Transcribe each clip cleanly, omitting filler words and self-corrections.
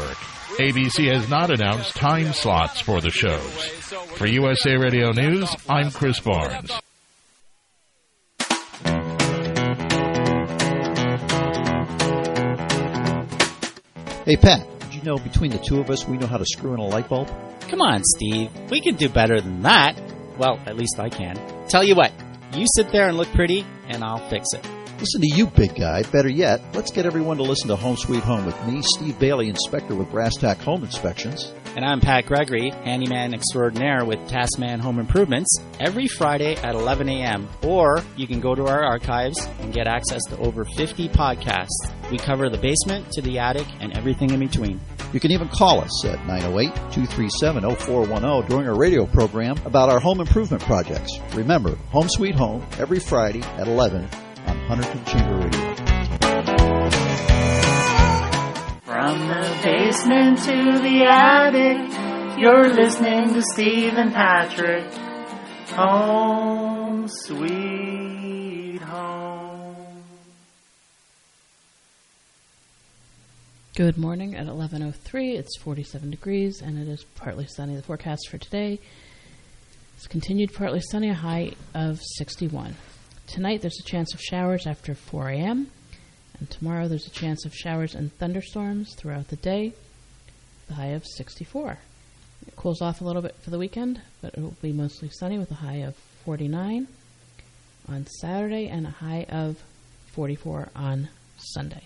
Network. ABC has not announced time slots for the shows. For USA Radio News, I'm Chris Barnes. Hey, Pat, did you know between the two of us we know how to screw in a light bulb? Come on, Steve. We can do better than that. Well, at least I can. Tell you what, you sit there and look pretty, and I'll fix it. Listen to you, big guy. Better yet, let's get everyone to listen to Home Sweet Home with me, Steve Bailey, inspector with Brass Tack Home Inspections. And I'm Pat Gregory, handyman extraordinaire with Taskman Home Improvements, every Friday at 11 a.m. Or you can go to our archives and get access to over 50 podcasts. We cover the basement to the attic and everything in between. You can even call us at 908-237-0410 during our radio program about our home improvement projects. Remember, Home Sweet Home, every Friday at 11 on Huntington Chamber Radio. From the basement to the attic, you're listening to Steve and Patrick. Home Sweet Home. Good morning at 11:03. It's 47 degrees and it is partly sunny. The forecast for today is continued partly sunny, a high of 61. Tonight there's a chance of showers after 4 a.m. And tomorrow there's a chance of showers and thunderstorms throughout the day, the high of 64. It cools off a little bit for the weekend, but it will be mostly sunny with a high of 49 on Saturday and a high of 44 on Sunday.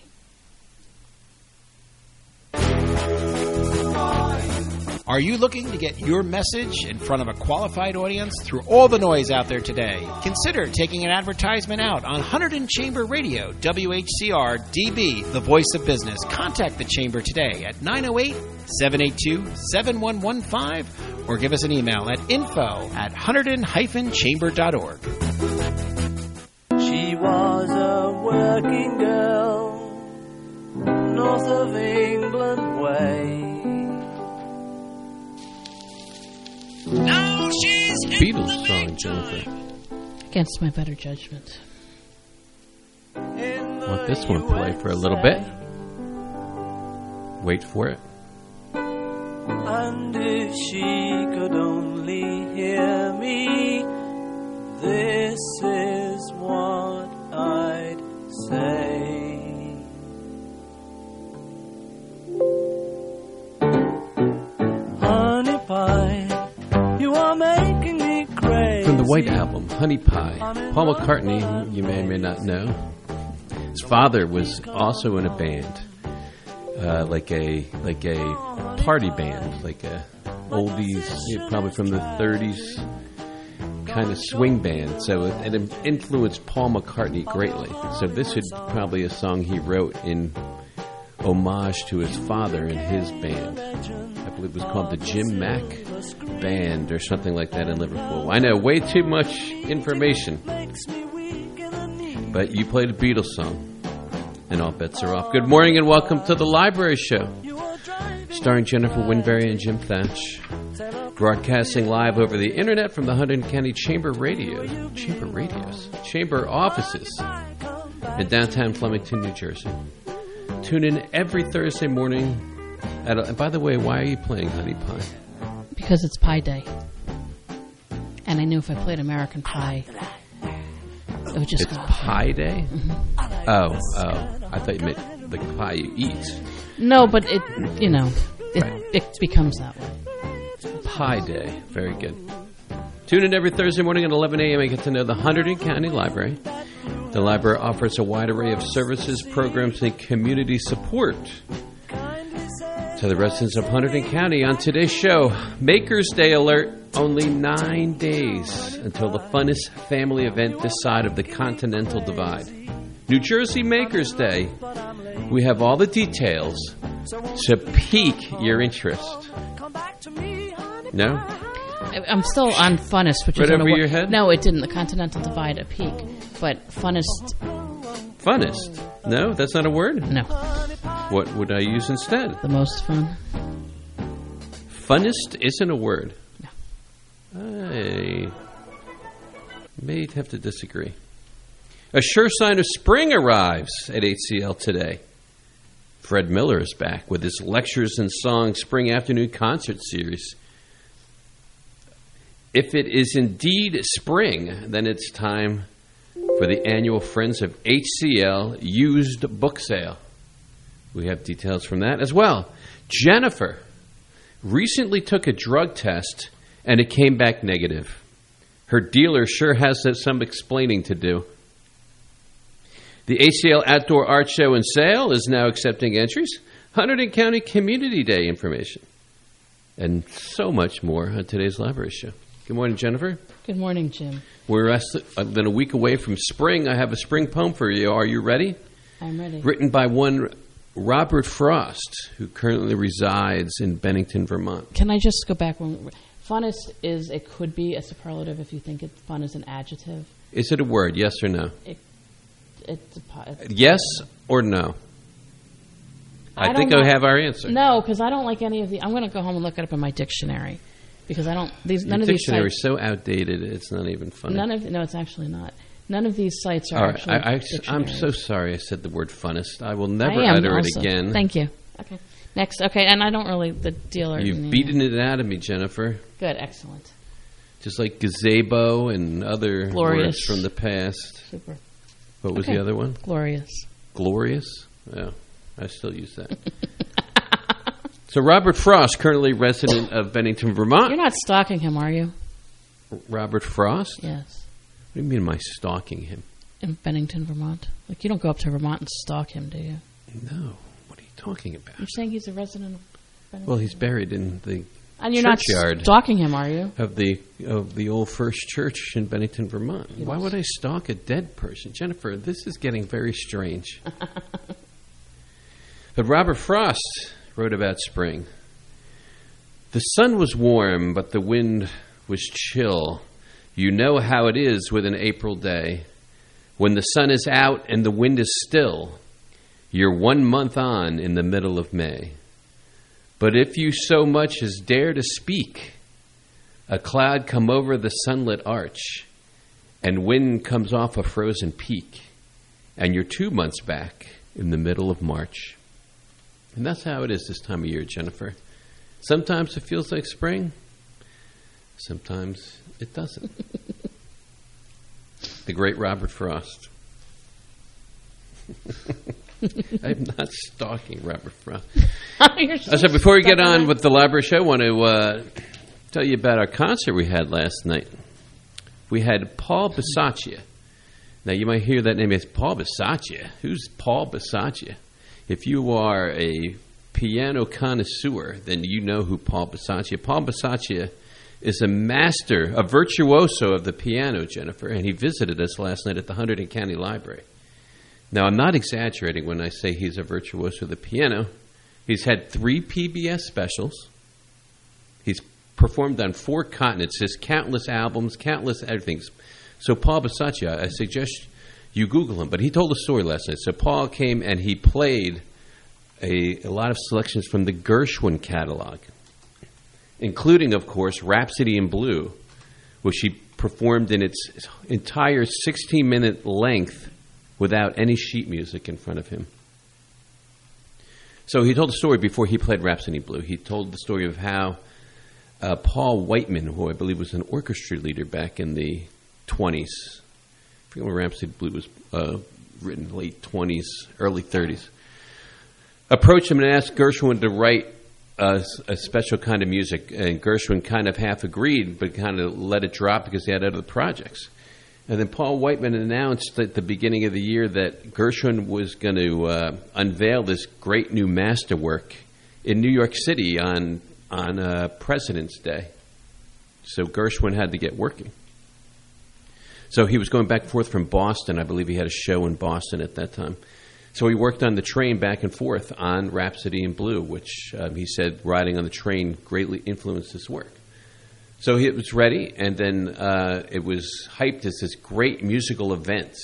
Are you looking to get your message in front of a qualified audience through all the noise out there today? Consider taking an advertisement out on Hunterdon Chamber Radio, WHCR DB, the voice of business. Contact the Chamber today at 908-782-7115 or give us an email at info@hunterdon-chamber.org. She was a working girl, north of England way. Now she's Beatles song, Jennifer. Against my better judgment. Want this one play for a little bit? Wait for it. And if she could only hear me, this is what I'd say. Honey pie, you are making me crazy. From the White Album, Honey Pie, Paul McCartney, you may or may not know, his father was also in a band, like a party band, like a oldies, probably from the 30s kind of swing band. So it influenced Paul McCartney greatly. So this is probably a song he wrote in homage to his father and his band. I believe it was called the Jim Mack Band or something like that in Liverpool. I know, way too much information. But you played a Beatles song, and all bets are off. Good morning and welcome to the Library Show, starring Jennifer Winberry and Jim Thatch. Broadcasting live over the internet from the Hunterdon County Chamber offices in downtown Flemington, New Jersey. Tune in every Thursday morning. And by the way, why are you playing Honey Pie? Because it's Pie Day. And I knew if I played American Pie, it would just... It's Pie Day? Mm-hmm. Oh. I thought you meant the pie you eat. No, but it becomes that way. Pie Day. Very good. Tune in every Thursday morning at 11 a.m. and get to know the Hunterdon County Library. The library offers a wide array of services, programs, and community support to the residents of Hunterdon County. On today's show, Maker's Day alert. Only 9 days until the funnest family event this side of the Continental Divide. New Jersey Maker's Day. We have all the details to pique your interest. No? I'm still on funnest, which right is over your head? No, it didn't. The Continental Divide a peak, but funnest. Funnest? No, that's not a word? No. What would I use instead? The most fun. Funnest isn't a word. No. I may have to disagree. A sure sign of spring arrives at HCL today. Fred Miller is back with his Lectures and Songs Spring Afternoon Concert Series. If it is indeed spring, then it's time for the annual Friends of HCL used book sale. We have details from that as well. Jennifer recently took a drug test and it came back negative. Her dealer sure has some explaining to do. The HCL Outdoor Art Show and Sale is now accepting entries. Hunterdon County Community Day information. And so much more on today's library show. Good morning, Jennifer. Good morning, Jim. We're less than a week away from spring. I have a spring poem for you. Are you ready? I'm ready. Written by one Robert Frost, who currently resides in Bennington, Vermont. Can I just go back? Funnest it could be a superlative if you think fun is an adjective. Is it a word, yes or no? It's yes or no? I think I have our answer. No, because I don't like any of the... I'm going to go home and look it up in my dictionary. Because I don't... None of these dictionary is so outdated, it's not even funny. No, it's actually not. None of these sites are actually I'm so sorry I said the word funnest. I will never utter it again. Thank you. Okay. Next. Okay, and I don't really... The dealer... You've beaten it out of me, Jennifer. Good, excellent. Just like gazebo and other words from the past. Super. What was the other one? Glorious. Glorious? Yeah, I still use that. So Robert Frost, currently resident of Bennington, Vermont. You're not stalking him, are you? Robert Frost? Yes. What do you mean am I stalking him? In Bennington, Vermont. Like, you don't go up to Vermont and stalk him, do you? No. What are you talking about? You're saying he's a resident of Bennington? Well, he's buried in the and you're churchyard not stalking him, are you? Of the old First Church in Bennington, Vermont. Why would I stalk a dead person? Jennifer, this is getting very strange. But Robert Frost wrote about spring. The sun was warm, but the wind was chill. You know how it is with an April day. When the sun is out and the wind is still, you're 1 month on in the middle of May. But if you so much as dare to speak, a cloud come over the sunlit arch, and wind comes off a frozen peak, and you're 2 months back in the middle of March. And that's how it is this time of year, Jennifer. Sometimes it feels like spring. Sometimes it doesn't. The great Robert Frost. I'm not stalking Robert Frost. So before we get on with the library show, I want to tell you about our concert we had last night. We had Paul Bisaccia. Now, you might hear that name. It's Paul Bisaccia. Who's Paul Bisaccia? If you are a piano connoisseur, then you know who Paul Bisaccia. Paul Bisaccia is a master, a virtuoso of the piano, Jennifer, and he visited us last night at the Hunterdon County Library. Now, I'm not exaggerating when I say he's a virtuoso of the piano. He's had 3 PBS specials. He's performed on 4 continents, his countless albums, countless everything. So Paul Bisaccia, I suggest you Google him. But he told a story last night. So Paul came and he played a lot of selections from the Gershwin catalog, including, of course, Rhapsody in Blue, which he performed in its entire 16-minute length without any sheet music in front of him. So he told a story before he played Rhapsody in Blue. He told the story of how Paul Whiteman, who I believe was an orchestra leader back in the 20s, I forget when Rhapsody in Blue was written, late 20s, early 30s, approached him and asked Gershwin to write a special kind of music. And Gershwin kind of half agreed, but kind of let it drop because he had other projects. And then Paul Whiteman announced at the beginning of the year that Gershwin was going to unveil this great new masterwork in New York City on President's Day. So Gershwin had to get working. So he was going back and forth from Boston. I believe he had a show in Boston at that time. So he worked on the train back and forth on Rhapsody in Blue, which he said riding on the train greatly influenced his work. So it was ready, and then it was hyped as this great musical event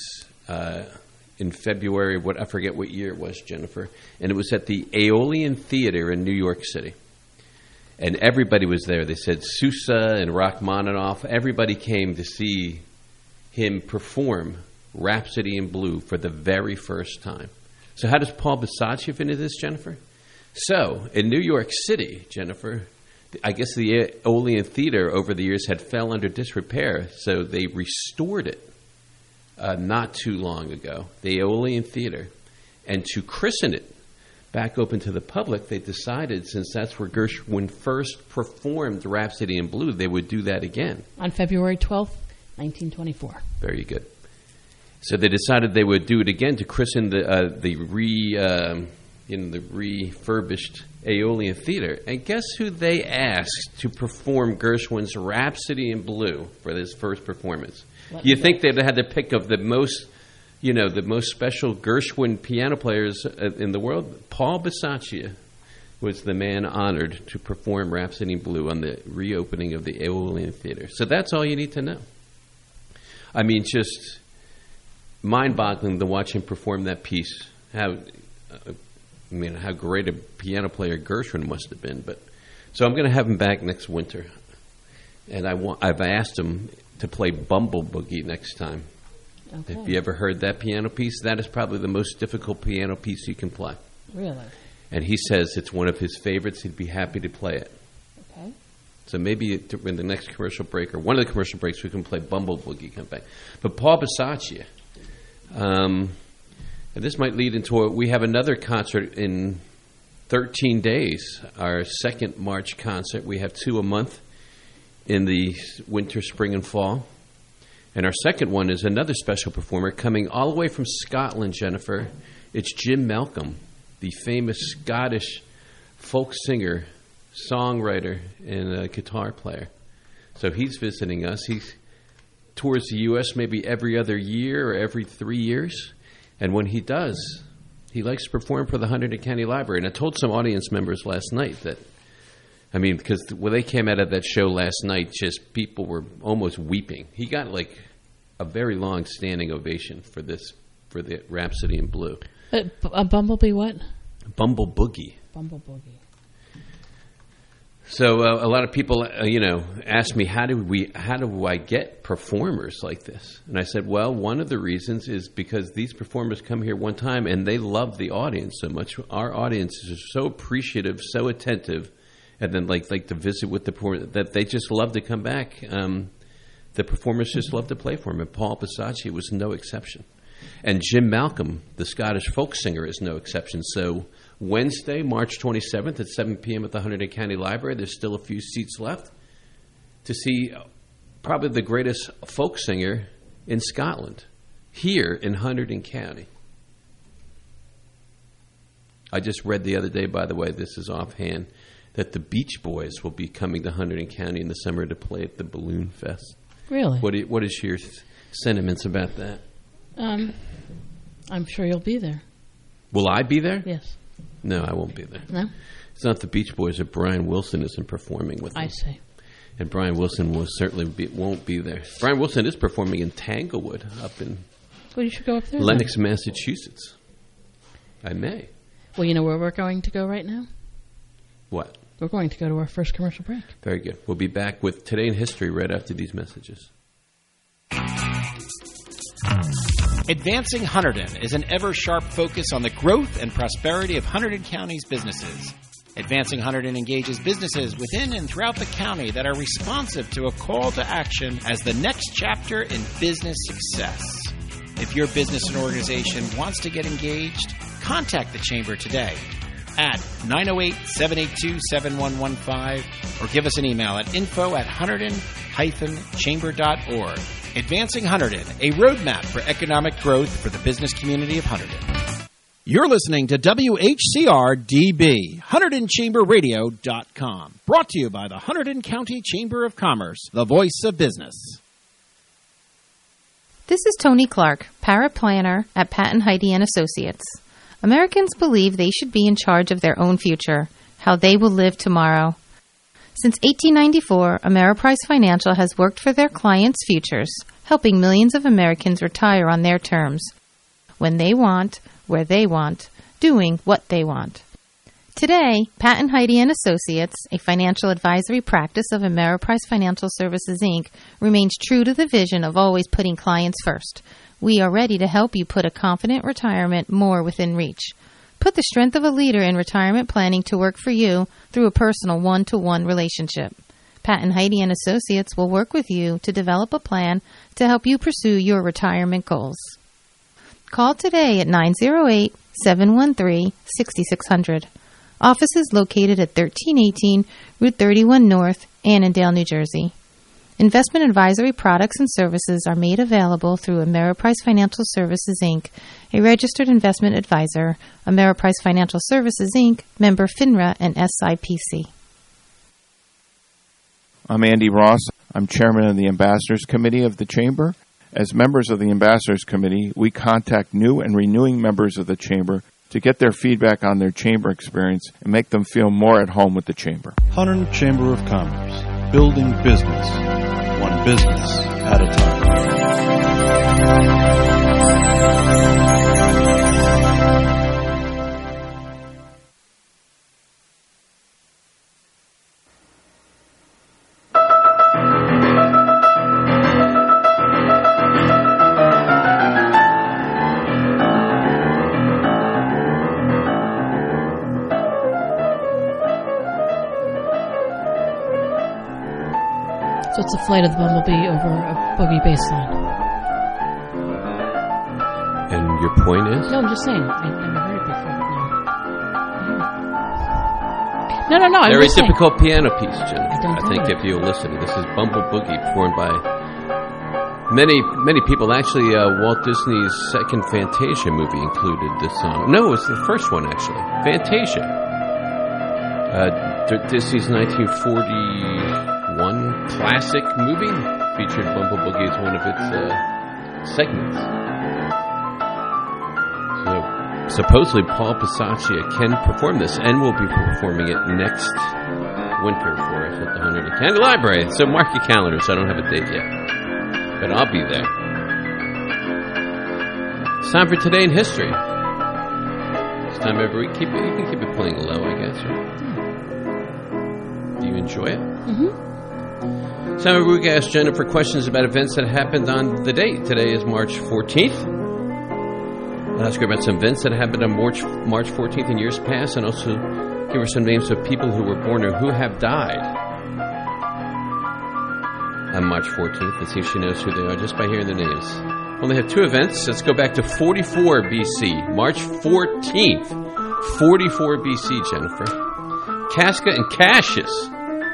in February. I forget what year it was, Jennifer. And it was at the Aeolian Theater in New York City. And everybody was there. They said Sousa and Rachmaninoff. Everybody came to see him perform Rhapsody in Blue for the very first time. So how does Paul Bisaccia fit into this, Jennifer? So in New York City, Jennifer, I guess the Aeolian Theater over the years had fell under disrepair, so they restored it not too long ago, the Aeolian Theater. And to christen it back open to the public, they decided, since that's where Gershwin first performed Rhapsody in Blue, they would do that again. On February 12th, 1924. Very good. So they decided they would do it again to christen the refurbished Aeolian Theater. And guess who they asked to perform Gershwin's Rhapsody in Blue for this first performance? You think they'd had to pick of the most special Gershwin piano players in the world? Paul Bisaccia was the man honored to perform Rhapsody in Blue on the reopening of the Aeolian Theater. So that's all you need to know. I mean, just mind-boggling to watch him perform that piece. How great a piano player Gershwin must have been. So I'm going to have him back next winter, and I've asked him to play Bumble Boogie next time. Okay. If you ever heard that piano piece, that is probably the most difficult piano piece you can play. Really? And he says it's one of his favorites. He'd be happy to play it. Okay. So maybe in the next commercial break, or one of the commercial breaks, we can play Bumble Boogie. Come back. But Paul Bisaccia, and this might lead into we have another concert in 13 days, our second March concert. We have 2 a month in the winter, spring, and fall. And our second one is another special performer coming all the way from Scotland, Jennifer. It's Jim Malcolm, the famous Scottish folk singer, songwriter, and guitar player. So he's visiting us. He tours the U.S. maybe every other year or every 3 years. And when he does, he likes to perform for the Hunterdon County Library. And I told some audience members last night that, because when they came out of that show last night, just people were almost weeping. He got like a very long standing ovation for the Rhapsody in Blue. A Bumblebee what? Bumble Boogie. Bumble Boogie. So a lot of people, ask me, how do I get performers like this? And I said, well, one of the reasons is because these performers come here one time and they love the audience so much. Our audiences are so appreciative, so attentive, and then like to visit with the performer, that they just love to come back. The performers just love to play for him, and Paul Bisaccia was no exception. And Jim Malcolm, the Scottish folk singer, is no exception. So Wednesday, March 27th at 7 p.m. at the Hunterdon County Library, there's still a few seats left to see probably the greatest folk singer in Scotland, here in Hunterdon County. I just read the other day, by the way, this is offhand, that the Beach Boys will be coming to Hunterdon County in the summer to play at the Balloon Fest. Really? What is your sentiments about that? I'm sure you'll be there. Will I be there? Yes. No, I won't be there. No? It's not the Beach Boys if Brian Wilson isn't performing with them. I see. And Brian Wilson won't be there. Brian Wilson is performing in Tanglewood up in Well, you should go up there. Lenox, Massachusetts. I may. Well, you know where we're going to go right now? What? We're going to go to our first commercial break. Very good. We'll be back with Today in History right after these messages. Advancing Hunterdon is an ever-sharp focus on the growth and prosperity of Hunterdon County's businesses. Advancing Hunterdon engages businesses within and throughout the county that are responsive to a call to action as the next chapter in business success. If your business and organization wants to get engaged, contact the Chamber today at 908-782-7115 or give us an email at info@hunterdon-chamber.org. Advancing Hunterdon, a roadmap for economic growth for the business community of Hunterdon. You're listening to WHCR-DB, HunterdonChamberRadio.com. Brought to you by the Hunterdon County Chamber of Commerce, the voice of business. This is Tony Clark, paraplanner at Patton Heidi & Associates. Americans believe they should be in charge of their own future, how they will live tomorrow. Since 1894, Ameriprise Financial has worked for their clients' futures, helping millions of Americans retire on their terms, when they want, where they want, doing what they want. Today, Pat and Heidi and Associates, a financial advisory practice of Ameriprise Financial Services, Inc., remains true to the vision of always putting clients first. We are ready to help you put a confident retirement more within reach. Put the strength of a leader in retirement planning to work for you through a personal one-to-one relationship. Pat and Heidi and Associates will work with you to develop a plan to help you pursue your retirement goals. Call today at 908-713-6600. Office is located at 1318 Route 31 North, Annandale, New Jersey. Investment advisory products and services are made available through Ameriprise Financial Services, Inc., a registered investment advisor, Ameriprise Financial Services, Inc., member FINRA and SIPC. I'm Andy Ross. I'm chairman of the Ambassadors Committee of the Chamber. As members of the Ambassadors Committee, we contact new and renewing members of the Chamber to get their feedback on their Chamber experience and make them feel more at home with the Chamber. Hunterdon Chamber of Commerce, building business, one business at a time. So it's a flight of the bumblebee over a boogie baseline. And your point is? No, I'm just saying. I've never heard it before. No. I'm Very just saying. typical piano piece, Jen. I think if you're listening, this is Bumble Boogie, performed by many people. Actually, Walt Disney's second Fantasia movie included this song. No, it's the first one, actually. Fantasia. Disney's 1941 classic movie featured Bumble Boogie as one of its segments. So, supposedly Paul Pasaccia can perform this, and will be performing it next winter for us at the Hunterdon County Library. So mark your calendars. I don't have a date yet, but I'll be there. It's time for Today in History. It's time every week. You can keep it playing low, I guess. Right? Do you enjoy it? Mm-hmm. So every week I ask Jennifer questions about events that happened on the date. Today is March 14th. I'll ask her about some events that happened on March 14th in years past, and also give her some names of people who were born or who have died on March 14th, and see if she knows who they are just by hearing their names. Only have two events. Let's go back to 44 BC. March 14th, 44 BC, Jennifer. Casca and Cassius.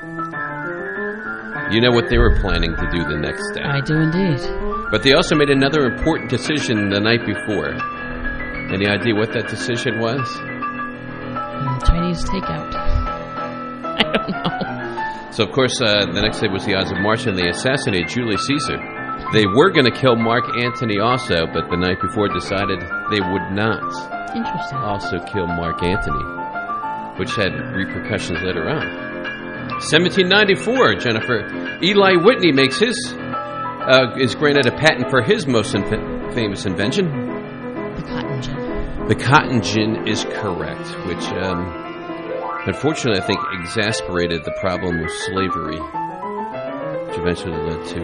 You know what they were planning to do the next day. I do indeed. But they also made another important decision the night before. Any idea what that decision was? Chinese takeout. I don't know. So, of course, the next day was the Ides of March, and they assassinated Julius Caesar. They were going to kill Mark Antony also, but the night before decided they would not also kill Mark Antony, which had repercussions later on. 1794, Jennifer. Eli Whitney makes his is granted a patent for his most famous invention. The cotton gin. The cotton gin is correct, which unfortunately I think exasperated the problem of slavery, which eventually led to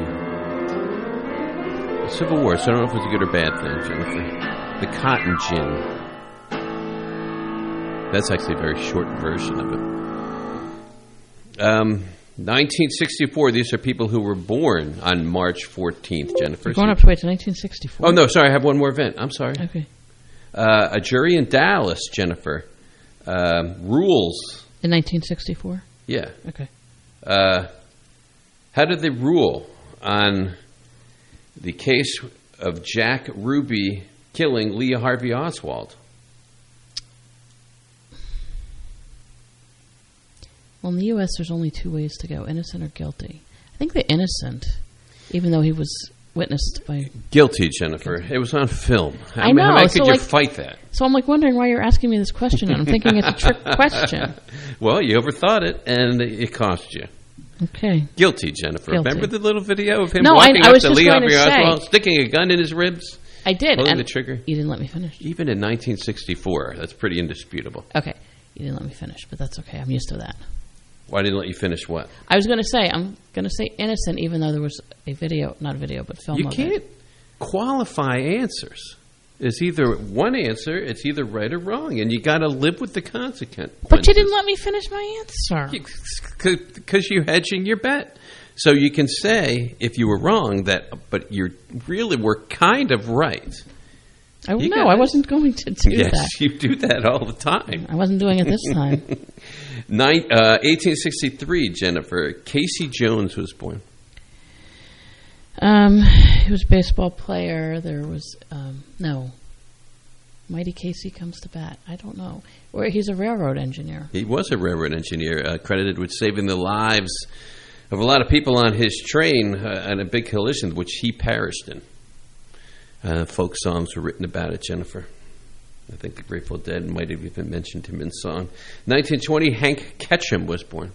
the Civil War. So I don't know if it was a good or bad thing, Jennifer. The cotton gin. That's actually a very short version of it. 1964, these are people who were born on March 14th, Jennifer. We're going up to 1964. Oh, no, sorry, I have one more event. I'm sorry. Okay. A jury in Dallas, Jennifer, rules. In 1964? Yeah. Okay. How did they rule on the case of Jack Ruby killing Lee Harvey Oswald? Well, in the U.S., there's only two ways to go, innocent or guilty. I think the innocent, even though he was witnessed by... Guilty, Jennifer. It was on film. I know. How could you fight that? So I'm wondering why you're asking me this question, and I'm thinking it's a trick question. Well, you overthought it, and it cost you. Okay. Guilty, Jennifer. Guilty. Remember the little video of him walking up to Lee Harvey Oswald, sticking a gun in his ribs? I did. Pulling the trigger? You didn't let me finish. Even in 1964. That's pretty indisputable. Okay. You didn't let me finish, but that's okay. I'm used to that. Why didn't let you finish what? I was going to say, I'm going to say innocent, even though there was a video, not a video, but film You of can't it. qualify answers. It's either one answer, it's either right or wrong, and you got to live with the consequence. But you didn't let me finish my answer. Because you're hedging your bet. So you can say, if you were wrong, but you really were kind of right. I wasn't going to do that. Yes, you do that all the time. I wasn't doing it this time. 1863, Jennifer. Casey Jones was born. He was a baseball player. There was, Mighty Casey comes to bat. I don't know. Or he's a railroad engineer. He was a railroad engineer, credited with saving the lives of a lot of people on his train in a big collision, which he perished in. Folk songs were written about it, Jennifer. I think the Grateful Dead might have even mentioned him in song. 1920, Hank Ketchum was born.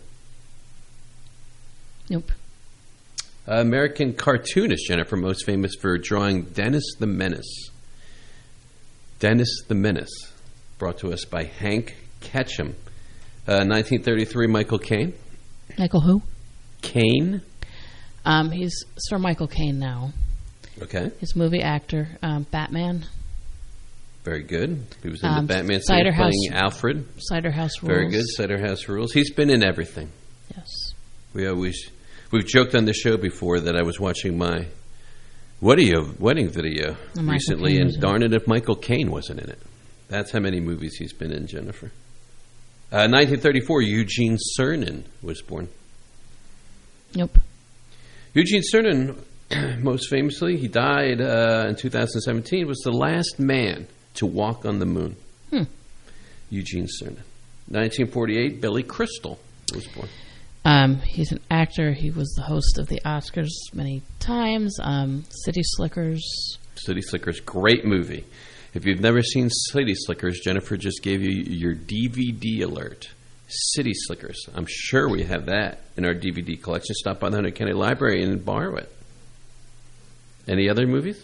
Nope. American cartoonist, Jennifer, most famous for drawing Dennis the Menace. Dennis the Menace, brought to us by Hank Ketchum. 1933, Michael Caine. Michael who? Caine. He's Sir Michael Caine now. Okay. His movie actor, Batman. Very good. He was in the Batman series playing Alfred. Cider House Rules. Very good. Cider House Rules. He's been in everything. Yes. We've joked on the show before that I was watching my wedding video recently, and darn it if Michael Caine wasn't in it. That's how many movies he's been in, Jennifer. 1934, Eugene Cernan was born. Nope. Eugene Cernan, most famously, he died in 2017, was the last man to walk on the moon. Eugene Cernan. 1948, Billy Crystal was born. He's an actor. He was the host of the Oscars many times. City Slickers. City Slickers, great movie. If you've never seen City Slickers, Jennifer just gave you your DVD alert. City Slickers. I'm sure we have that in our DVD collection. Stop by the Hunter County Library and borrow it. Any other movies?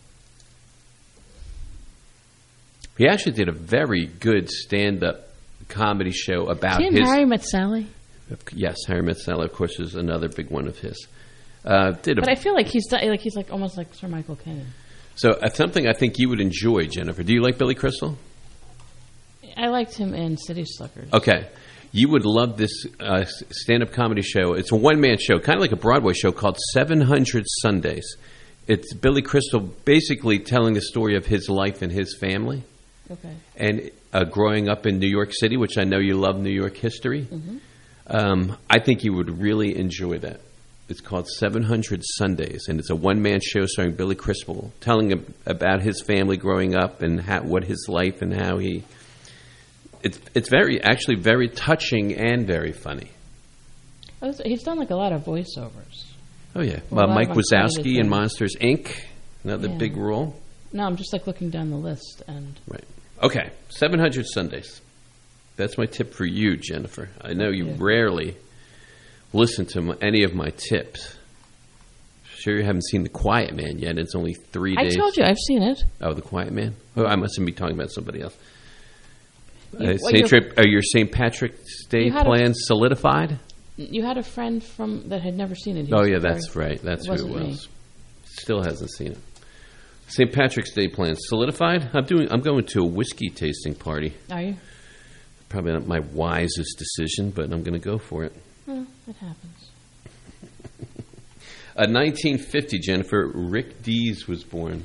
He actually did a very good stand-up comedy show about his... Harry Met Sally? Yes, Harry Met Sally, of course, is another big one of his. But I feel like he's almost like Sir Michael Caine. So something I think you would enjoy, Jennifer. Do you like Billy Crystal? I liked him in City Slickers. Okay. You would love this stand-up comedy show. It's a one-man show, kind of like a Broadway show called 700 Sundays. It's Billy Crystal basically telling the story of his life and his family. Okay. And growing up in New York City, which I know you love New York history. Mm-hmm. I think you would really enjoy that. It's called 700 Sundays, and it's a one-man show starring Billy Crystal, telling him about his family growing up and what his life and how he... It's actually very touching and very funny. He's done like a lot of voiceovers. Oh, yeah. Mike Wazowski in Monsters, Inc., another big role. No, I'm just like looking down the list. Right. Okay, 700 Sundays. That's my tip for you, Jennifer. I know you rarely listen to any of my tips. Sure you haven't seen The Quiet Man yet. It's only 3 days. I told you, I've seen it. Oh, The Quiet Man? Oh, I mustn't be talking about somebody else. Are your St. Patrick's Day plans solidified? You had a friend that had never seen it. Oh, yeah, that's right. That's who it was. Still hasn't seen it. St. Patrick's Day plans solidified? I'm going to a whiskey tasting party. Are you? Probably not my wisest decision, but I'm going to go for it. Well, it happens. 1950, Jennifer, Rick Dees was born.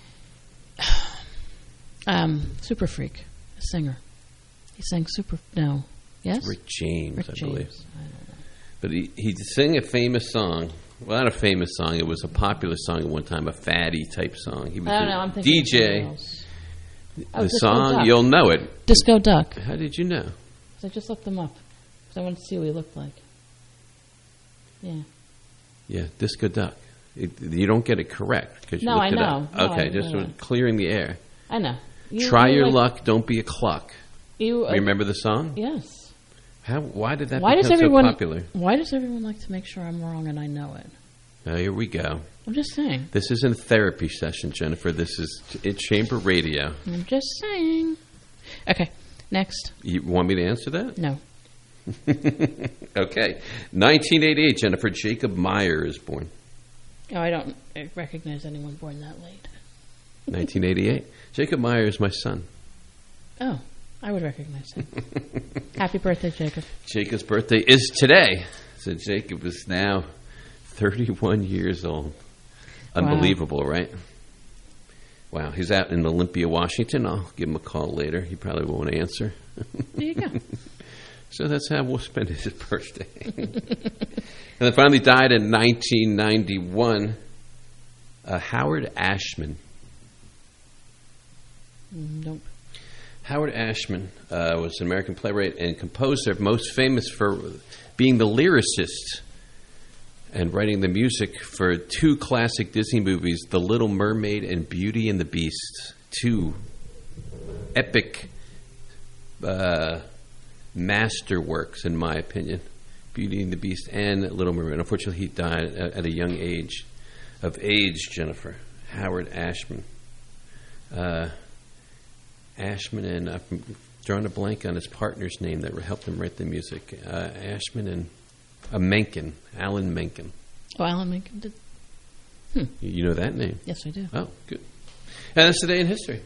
Super Freak, a singer. He sang Yes? Rick James, I believe. I don't know. But he sang a famous song. Well, not a famous song. It was a popular song at one time, a fatty type song. He was I don't know. I'm thinking DJ. The Disco song, Duck. you'll know it. Disco Duck. How did you know? I just looked them up because I wanted to see what he looked like. Yeah. Yeah, Disco Duck. You don't get it correct because you No, looked I it know. up. No, Okay, I just know. clearing the air. I know. Try your luck, don't be a cluck. You remember the song? Yes. Why did that become so popular? Why does everyone like to make sure I'm wrong and I know it? Oh, here we go. I'm just saying. This isn't a therapy session, Jennifer. This is Chamber Radio. I'm just saying. Okay. Next. You want me to answer that? No. Okay. 1988, Jennifer Jacob Meyer is born. Oh, I don't recognize anyone born that late. 1988. Jacob Meyer is my son. Oh, I would recognize him. Happy birthday, Jacob. Jacob's birthday is today. So Jacob is now 31 years old. Unbelievable, right? Wow. He's out in Olympia, Washington. I'll give him a call later. He probably won't answer. There you go. So that's how we'll spend his birthday. And then finally died in 1991, Howard Ashman. Nope. Howard Ashman was an American playwright and composer, most famous for being the lyricist and writing the music for two classic Disney movies, The Little Mermaid and Beauty and the Beast. Two epic masterworks, in my opinion. Beauty and the Beast and Little Mermaid. Unfortunately, he died at a young age. Of age, Jennifer. Howard Ashman. Ashman and I'm drawing a blank on his partner's name that helped him write the music. Ashman and Menken. Alan Menken. Oh, Alan Menken did. You know that name? Yes, I do. Oh, good. And that's today in history.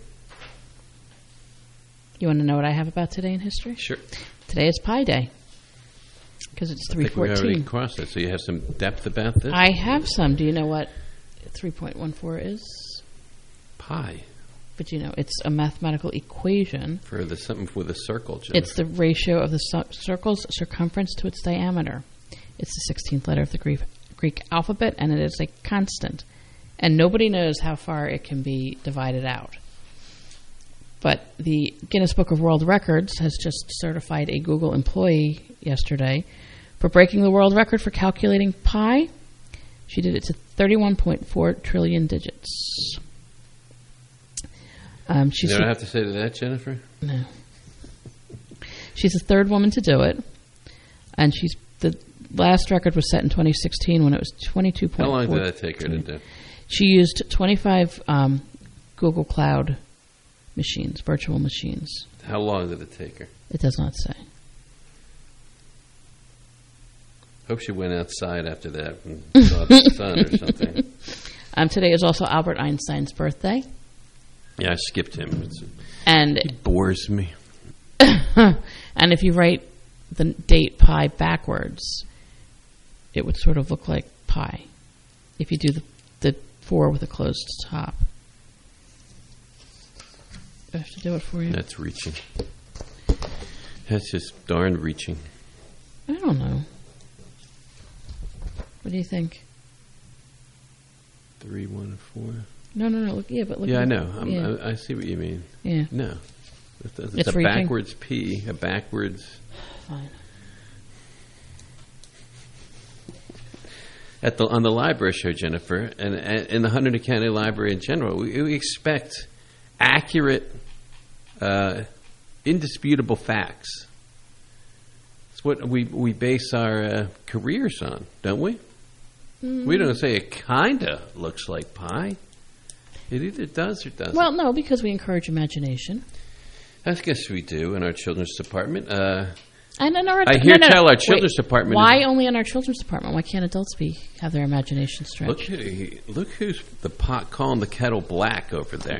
You want to know what I have about today in history? Sure. Today is Pi Day. Because it's 3:14. I think we already crossed it, so you have some depth about this? I have some. Do you know what 3.14 is? Pi. But you know, it's a mathematical equation. For the something with a circle, Jennifer. It's the ratio of the circle's circumference to its diameter. It's the 16th letter of the Greek alphabet, and it is a constant. And nobody knows how far it can be divided out. But the Guinness Book of World Records has just certified a Google employee yesterday for breaking the world record for calculating pi. She did it to 31.4 trillion digits. You don't have to say to that, Jennifer? No. She's the third woman to do it. And the last record was set in 2016 when it was 22.4. How long did that take her to do? She used 25 Google Cloud machines, virtual machines. How long did it take her? It does not say. Hope she went outside after that and saw the sun or something. Today is also Albert Einstein's birthday. Yeah, I skipped him. He bores me. And if you write the date pi backwards, it would sort of look like pi. If you do the 4 with a closed top. Do I have to do it for you? That's reaching. That's just darn reaching. I don't know. What do you think? 3, 1, 4. No. Look, look. Yeah, I know. I see what you mean. Yeah. No. It's a reaching. backwards P, a backwards. Fine. On the library show, Jennifer, and in the Hunterdon County Library in general, we expect accurate, indisputable facts. It's what we base our careers on, don't we? Mm-hmm. We don't say it kind of looks like pi. It either does or doesn't. Well, no, because we encourage imagination. I guess we do in our children's department. And in our tell our children's department. Why only in our children's department? Why can't adults have their imagination stretched? Look who's the pot calling the kettle black over there.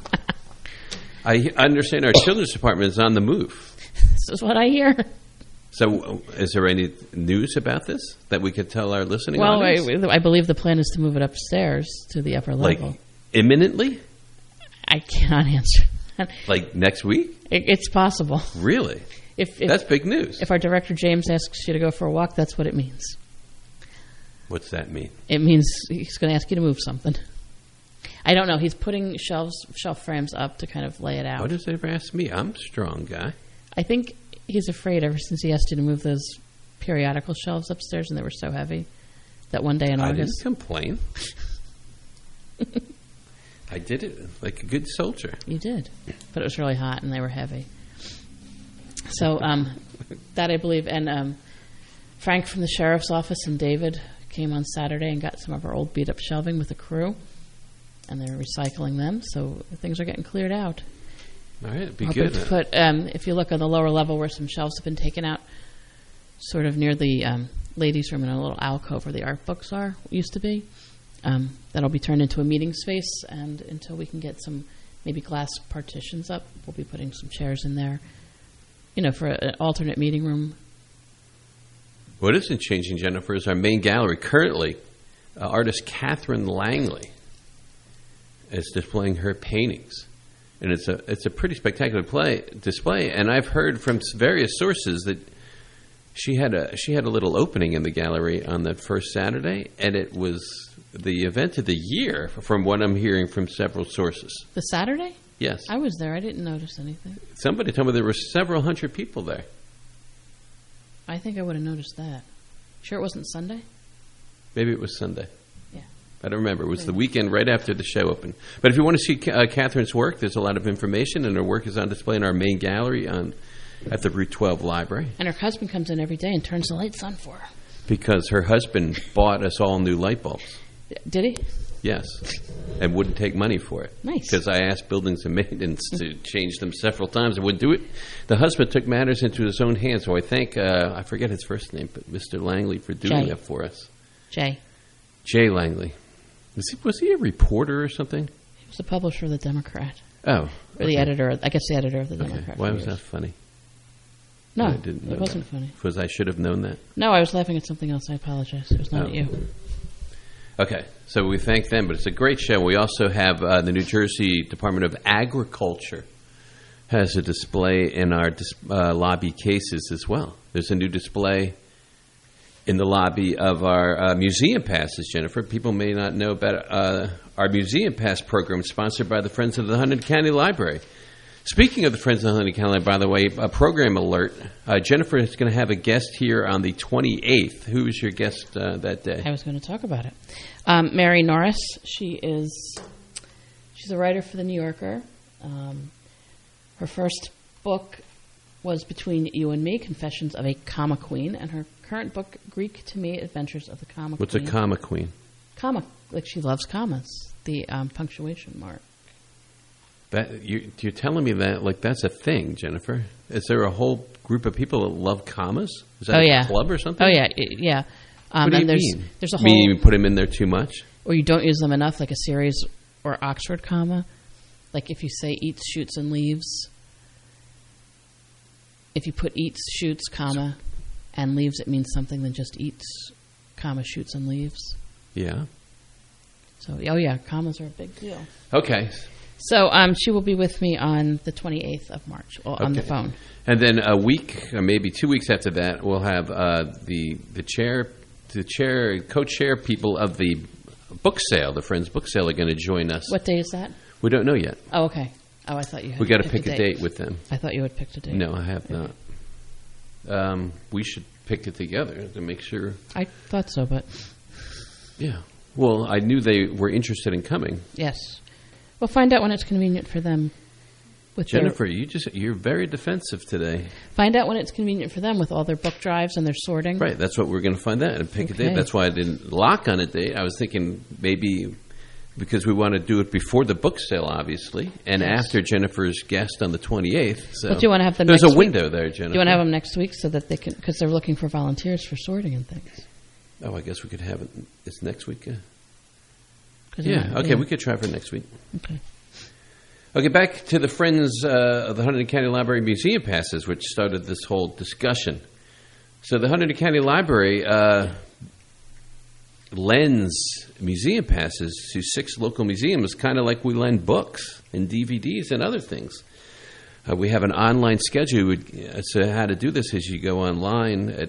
I understand our children's department is on the move. This is what I hear. So, is there any news about this that we could tell our listening audience? Well, I believe the plan is to move it upstairs to the upper level. Like imminently? I cannot answer that. Like next week? It's possible. Really? If that's big news. If our director James asks you to go for a walk, that's what it means. What's that mean? It means he's going to ask you to move something. I don't know. He's putting shelf frames up to kind of lay it out. Why does he ever ask me? I'm a strong guy. I think he's afraid ever since he asked you to move those periodical shelves upstairs and they were so heavy that one day in August. I didn't complain. I did it like a good soldier. You did. But it was really hot and they were heavy. So that I believe. And Frank from the sheriff's office and David came on Saturday and got some of our old beat-up shelving with the crew. And they're recycling them. So things are getting cleared out. All right, it'd be Hoping good. to put, if you look on the lower level where some shelves have been taken out, sort of near the ladies' room in a little alcove where the art books used to be, that'll be turned into a meeting space. And until we can get some maybe glass partitions up, we'll be putting some chairs in there, for an alternate meeting room. What isn't changing, Jennifer, is our main gallery. Currently, artist Catherine Langley is displaying her paintings. And it's a pretty spectacular display. And I've heard from various sources that she had a little opening in the gallery on that first Saturday, and it was the event of the year, from what I'm hearing from several sources. The Saturday? Yes. I was there. I didn't notice anything. Somebody told me there were several hundred people there. I think I would have noticed that. Sure it wasn't Sunday? Maybe it was Sunday. Yeah. I don't remember. It was the weekend right after the show opened. But if you want to see Catherine's work, there's a lot of information, and her work is on display in our main gallery at the Route 12 Library. And her husband comes in every day and turns the lights on for her. Because her husband bought us all new light bulbs. Did he? Yes. And wouldn't take money for it. Nice. Because I asked Buildings and Maintenance to change them several times and wouldn't do it. The husband took matters into his own hands, so I thank, I forget his first name, but Mr. Langley for doing that for us. Jay Langley. Was he a reporter or something? He was the publisher of the Democrat. Oh. Or the editor, I guess the editor of the Democrat. Why was that funny? No, I didn't know it wasn't that. funny. Because I should have known that. No, I was laughing at something else. I apologize. It was not at you. Okay, so we thank them, but it's a great show. We also have the New Jersey Department of Agriculture has a display in our lobby cases as well. There's a new display in the lobby of our museum passes, Jennifer. People may not know about our museum pass program sponsored by the Friends of the Hunterdon County Library. Speaking of the Friends of the Hunterdon County Library, by the way, a program alert. Jennifer is going to have a guest here on the 28th. Who is your guest that day? I was going to talk about it. Mary Norris. She's a writer for The New Yorker. Her first book was Between You and Me, Confessions of a Comma Queen, and her current book, Greek to Me, Adventures of the Comma Queen. What's a comma queen? Comma, like she loves commas, the punctuation mark. You're telling me that like that's a thing, Jennifer? Is there a whole group of people that love commas? Is that a club or something? Oh yeah. What do you mean? There's a whole. You mean you put them in there too much? Or you don't use them enough, like a series or Oxford comma. Like if you say eats, shoots, and leaves. If you put eats, shoots, comma, and leaves, it means something than just eats, comma, shoots, and leaves. Yeah. So, commas are a big deal. Okay. So she will be with me on the 28th of March on the phone. And then a week, or maybe 2 weeks after that, we'll have the co-chair people of the book sale, the Friends Book Sale, are going to join us. What day is that? We don't know yet. Oh, okay. Oh, I thought you had. We got to pick a date with them. I thought you had picked a date. No, I have not. We should pick it together to make sure. I thought so, but yeah. Well, I knew they were interested in coming. Yes. We'll find out when it's convenient for them. With Jennifer, you're very defensive today. Find out when it's convenient for them with all their book drives and their sorting. Right, that's what we're going to find out and pick a date. That's why I didn't lock on a date. I was thinking maybe because we want to do it before the book sale, obviously, and after Jennifer's guest on the 28th. So but do you want to have them there's next a window week? There, Jennifer. Do you want to have them next week so that they can, because they're looking for volunteers for sorting and things. Oh, I guess we could have it. It's next week. Yeah. Okay, we could try for next week. Okay. Okay, back to the Friends of the Hunterdon County Library Museum Passes, which started this whole discussion. So the Hunterdon County Library lends museum passes to 6 local museums, kind of like we lend books and DVDs and other things. We have an online schedule. So how to do this is you go online at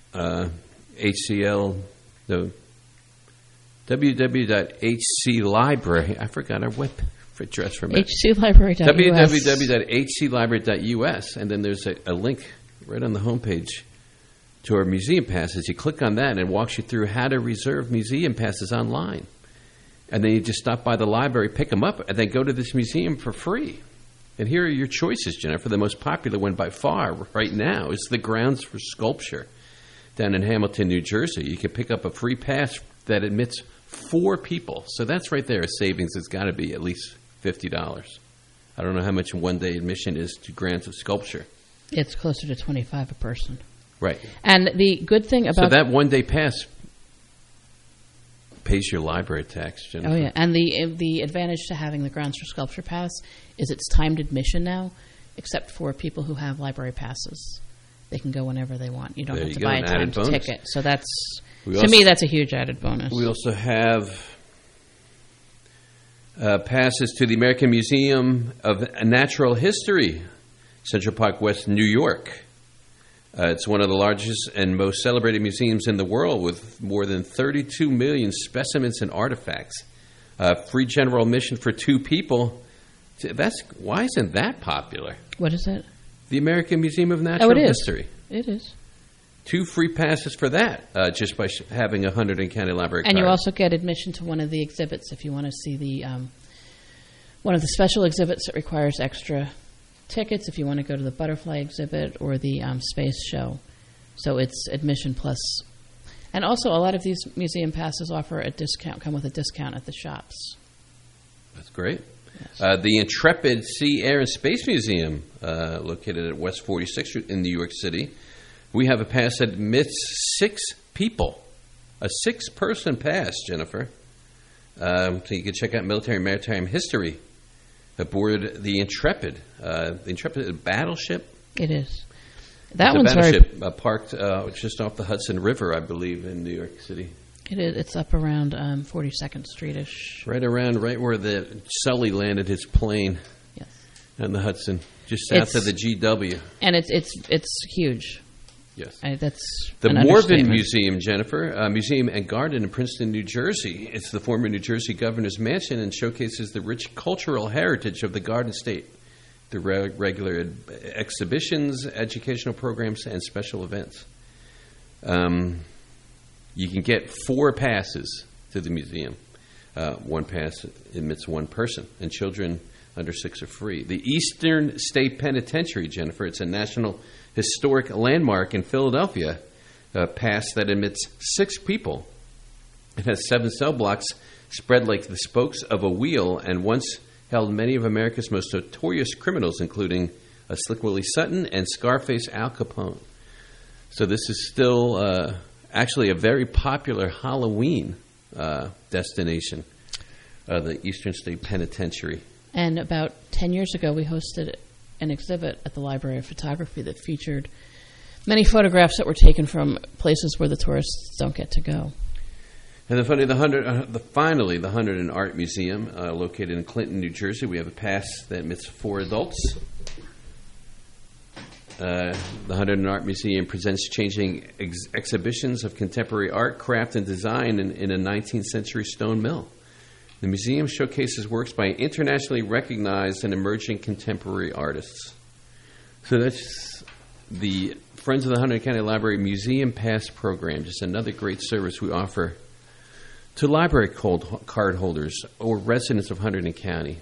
www.hclibrary. I forgot our web address from it. hclibrary.us. www.hclibrary.us. And then there's a link right on the homepage to our museum passes. You click on that and it walks you through how to reserve museum passes online. And then you just stop by the library, pick them up, and then go to this museum for free. And here are your choices, Jennifer. The most popular one by far right now is the Grounds for Sculpture down in Hamilton, New Jersey. You can pick up a free pass that admits 4 people. So that's right there a savings. It's got to be at least $50. I don't know how much one-day admission is to Grants of Sculpture. It's closer to $25 a person. Right. And the good thing about... So that one-day pass pays your library tax, Jennifer. Oh, yeah. And the advantage to having the Grounds for Sculpture pass is it's timed admission now, except for people who have library passes. They can go whenever they want. You don't have to buy a timed ticket. So that's, to me, that's a huge added bonus. We also have passes to the American Museum of Natural History, Central Park West, New York. It's one of the largest and most celebrated museums in the world with more than 32 million specimens and artifacts. Free general admission for 2 people. Why isn't that popular? What is it? The American Museum of Natural History. It is. 2 free passes for that, just by having a Hunterdon County Library And card. you also get admission to one of the exhibits if you want to see the one of the special exhibits that requires extra tickets. If you want to go to the butterfly exhibit or the space show, so it's admission plus. And also, a lot of these museum passes offer a discount, come with a discount at the shops. That's great. Yes. The Intrepid Sea, Air, and Space Museum, located at West 46th in New York City. We have a pass that admits 6 people. A 6-person pass, Jennifer. So you can check out military and maritime history aboard the Intrepid. The Intrepid is a battleship. It is. That one's very... It's a battleship parked just off the Hudson River, I believe, in New York City. It is. It's up around 42nd Street-ish. Right where the Sully landed his plane. Yes. On the Hudson, just south of the GW. And it's huge. Yes. That's the Morven Museum, Jennifer, Museum and Garden in Princeton, New Jersey. It's the former New Jersey governor's mansion and showcases the rich cultural heritage of the Garden State. The regular exhibitions, educational programs, and special events. You can get 4 passes to the museum. 1 pass admits 1 person, and children under 6 are free. The Eastern State Penitentiary, Jennifer, it's a national historic landmark in Philadelphia. A pass that admits 6 people. It has 7 cell blocks spread like the spokes of a wheel, and once held many of America's most notorious criminals, including Slick Willie Sutton and Scarface Al Capone. So this is still actually a very popular Halloween destination, the Eastern State Penitentiary. And about 10 years ago, we hosted an exhibit at the Library of Photography that featured many photographs that were taken from places where the tourists don't get to go. And finally, the Hunterdon Art Museum, located in Clinton, New Jersey. We have a pass that admits 4 adults. The Hunterdon Art Museum presents changing exhibitions of contemporary art, craft, and design in a 19th century stone mill. The museum showcases works by internationally recognized and emerging contemporary artists. So that's the Friends of the Hunterdon County Library Museum Pass Program, just another great service we offer to library card holders or residents of Hunterdon County.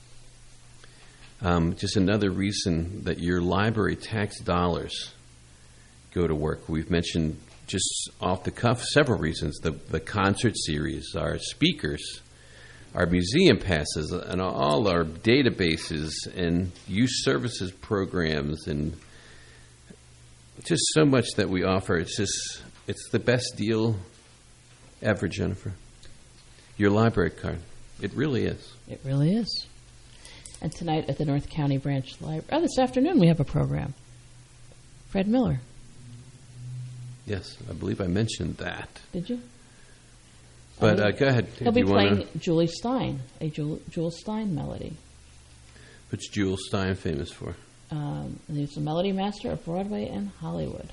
Just another reason that your library tax dollars go to work. We've mentioned just off the cuff several reasons. The concert series, our speakers, our museum passes, and all our databases and youth services programs, and just so much that we offer. It's the best deal ever, Jennifer. Your library card. It really is. It really is. And tonight at the North County Branch Library, this afternoon we have a program. Fred Miller. Yes, I believe I mentioned that. Did you? But go ahead. He'll be playing Julie Stein, a Jewel Stein melody. What's Jewel Stein famous for? He's a melody master of Broadway and Hollywood.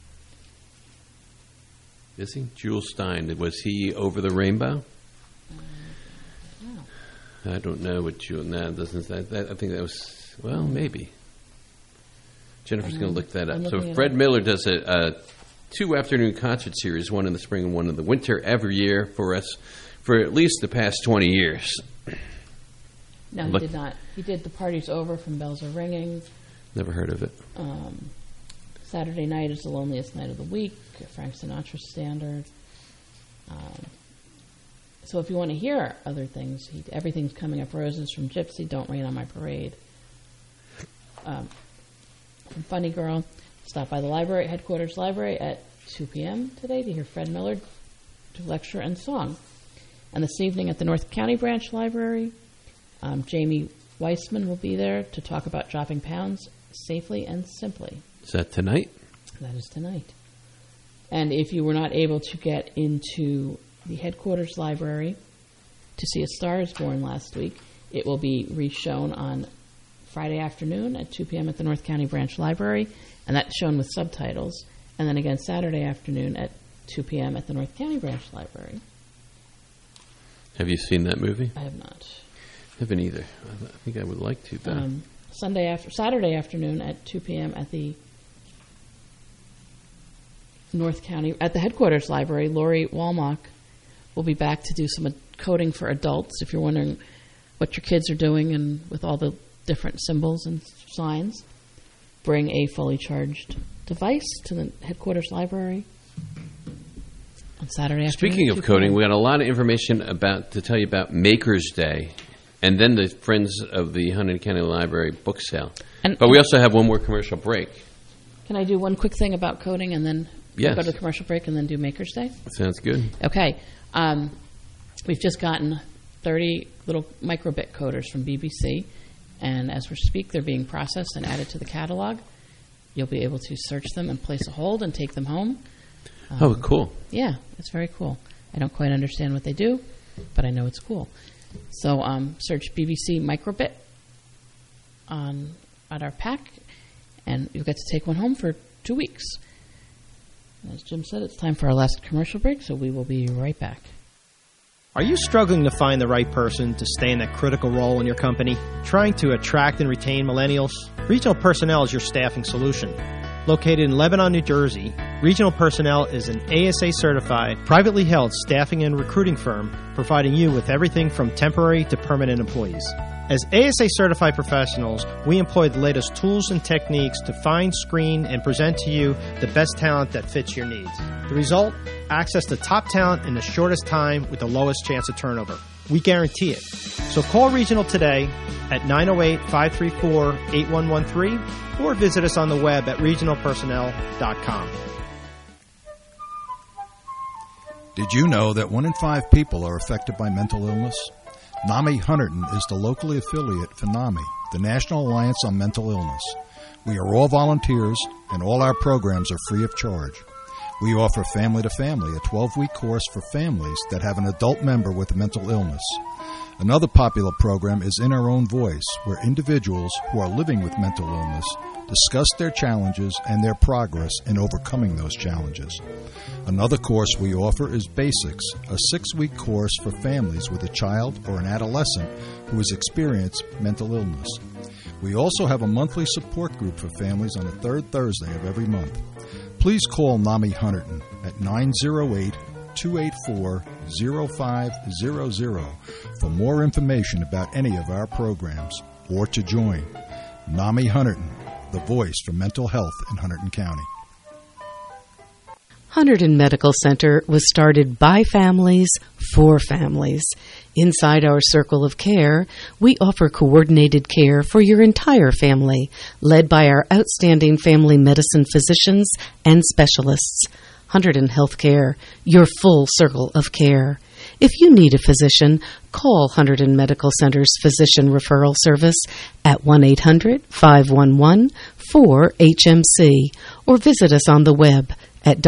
Is he? Jewel Stein. Was he Over the Rainbow? No. I don't know what Jewel... No, doesn't. I think that was... Well, maybe. Jennifer's going to look that up. So Fred Miller does a 2 afternoon concert series, one in the spring and one in the winter, every year for us for at least the past 20 years. No, he did not. He did The Party's Over from Bells Are Ringing. Never heard of it. Saturday Night is the Loneliest Night of the Week, a Frank Sinatra standard. So if you want to hear other things, Everything's Coming Up Roses from Gypsy, Don't Rain on My Parade, from Funny Girl. Stop by the library, headquarters library at 2 p.m. today to hear Fred Millard do lecture and song. And this evening at the North County Branch Library, Jamie Weissman will be there to talk about dropping pounds safely and simply. Is that tonight? That is tonight. And if you were not able to get into the headquarters library to see A Star is Born last week, it will be reshown on Friday afternoon at 2 p.m. at the North County Branch Library, and that's shown with subtitles. And then again Saturday afternoon at 2 p.m. at the North County Branch Library. Have you seen that movie? I have not. I haven't either. I think I would like to, though. Saturday afternoon at 2 p.m. at the North County, at the headquarters library, Lori Walmock will be back to do some coding for adults. If you're wondering what your kids are doing and with all the different symbols and signs, bring a fully charged device to the headquarters library on Saturday afternoon. Speaking of coding, we got a lot of information to tell you about Maker's Day, and then the Friends of the Hunterdon County Library book sale. But we also have one more commercial break. Can I do one quick thing about coding and then yes. go to the commercial break and then do Maker's Day? Sounds good. Okay. We've just gotten 30 little microbit coders from BBC, and as we speak, they're being processed and added to the catalog. You'll be able to search them and place a hold and take them home. Oh, cool. Yeah, it's very cool. I don't quite understand what they do, but I know it's cool. So search BBC Microbit at our pack, and you'll get to take one home for 2 weeks. And as Jim said, it's time for our last commercial break, so we will be right back. Are you struggling to find the right person to stay in that critical role in your company? Trying to attract and retain millennials? Regional Personnel is your staffing solution. Located in Lebanon, New Jersey, Regional Personnel is an ASA-certified, privately held staffing and recruiting firm providing you with everything from temporary to permanent employees. As ASA-certified professionals, we employ the latest tools and techniques to find, screen, and present to you the best talent that fits your needs. The result? Access to top talent in the shortest time with the lowest chance of turnover. We guarantee it. So call Regional today at 908-534-8113 or visit us on the web at regionalpersonnel.com. Did you know that 1 in 5 people are affected by mental illness? NAMI Hunterdon is the locally affiliate for NAMI, the National Alliance on Mental Illness. We are all volunteers, and all our programs are free of charge. We offer Family to Family, a 12-week course for families that have an adult member with a mental illness. Another popular program is In Our Own Voice, where individuals who are living with mental illness discuss their challenges and their progress in overcoming those challenges. Another course we offer is Basics, a 6-week course for families with a child or an adolescent who has experienced mental illness. We also have a monthly support group for families on the third Thursday of every month. Please call NAMI Hunterdon at 908-284-0500 for more information about any of our programs or to join. NAMI Hunterdon, the voice for mental health in Hunterdon County. Hunterdon Medical Center was started by families for families. Inside our circle of care, we offer coordinated care for your entire family, led by our outstanding family medicine physicians and specialists. Hunterdon Healthcare, your full circle of care. If you need a physician, call Hunterdon Medical Center's Physician Referral Service at 1-800-511-4HMC or visit us on the web at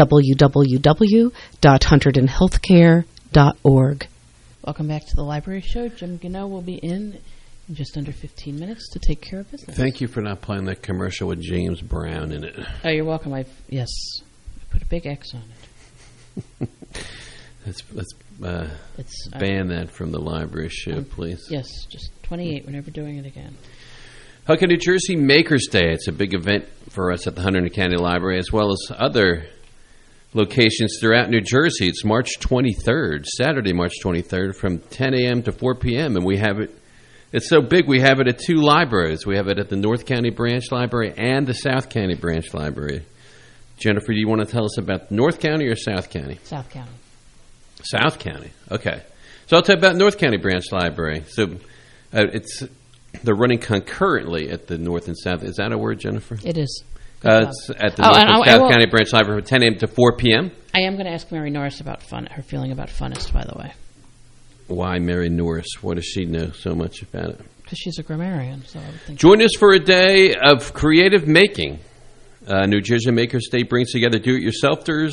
www.hunterdonhealthcare.org. Welcome back to the Library Show. Jim Gano will be in just under 15 minutes to take care of business. Thank you for not playing that commercial with James Brown in it. Oh, you're welcome. I put a big X on it. Let's ban that from the Library Show, please. Yes, just 28. We're never doing it again. Okay, New Jersey Maker's Day. It's a big event for us at the Hunterdon County Library, as well as other locations throughout New Jersey. It's March 23rd, Saturday, March 23rd, from 10 a.m. to 4 p.m. And we have it, it's so big, we have it at 2 libraries. We have it at the North County Branch Library and the South County Branch Library. Jennifer, do you want to tell us about North County or South County? South County. South County, okay. So I'll tell you about North County Branch Library. So it's They're running concurrently at the North and South. Is that a word, Jennifer? It is. It's at the North and South County Branch Library from 10 a.m. to 4 p.m. I am going to ask Mary Norris about her feeling about Funnest, by the way. Why Mary Norris? What does she know so much about it? Because she's a grammarian, so I would think. Join us for a day of creative making. New Jersey Makers Day brings together do-it-yourselfers,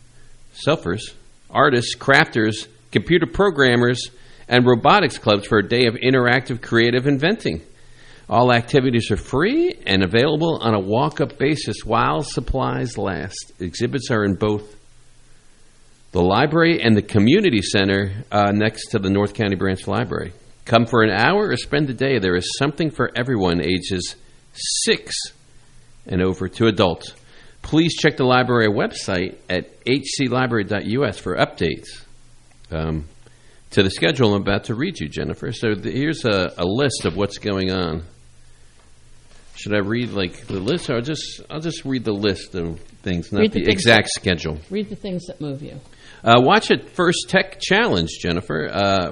artists, crafters, computer programmers, and robotics clubs for a day of interactive creative inventing. All activities are free and available on a walk-up basis while supplies last. Exhibits are in both the library and the community center next to the North County Branch Library. Come for an hour or spend the day. There is something for everyone, ages 6 and over to adults. Please check the library website at hclibrary.us for updates to the schedule I'm about to read you, Jennifer. So here's a list of what's going on. Should I read the list, or I'll just read the list of things, not the exact schedule. Read the things that move you. Watch a First Tech Challenge, Jennifer.